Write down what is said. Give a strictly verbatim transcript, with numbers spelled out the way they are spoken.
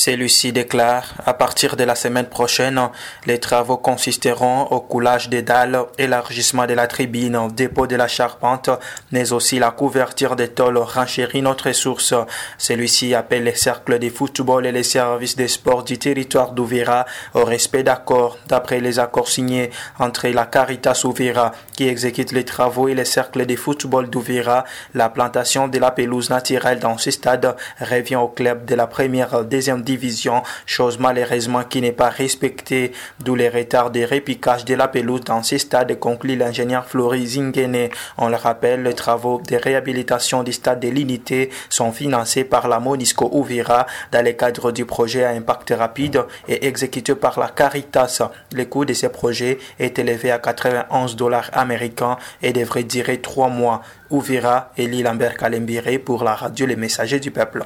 Celui-ci déclare, à partir de la semaine prochaine, les travaux consisteront au coulage des dalles, élargissement de la tribune, dépôt de la charpente, mais aussi la couverture des tôles renchérit notre source. Celui-ci appelle les cercles de football et les services des sports du territoire d'Uvira au respect d'accords, d'après les accords signés entre la Caritas Uvira, qui exécute les travaux, et les cercles de football d'Uvira. La plantation de la pelouse naturelle dans ce stade revient au club de la première deuxième division, chose malheureusement qui n'est pas respectée, d'où les retards de repiquage de la pelouse dans ce stade, conclut l'ingénieur Flori Zingene. On le rappelle, les travaux de réhabilitation du stade de l'unité sont financés par la Monisco Uvira dans le cadre du projet à impact rapide et exécuté par la Caritas. Le coût de ces projets est élevé à quatre-vingt-onze dollars américains et devrait durer trois mois. Uvira, Elie Lambert Kalembire pour la radio Les Messagers du Peuple.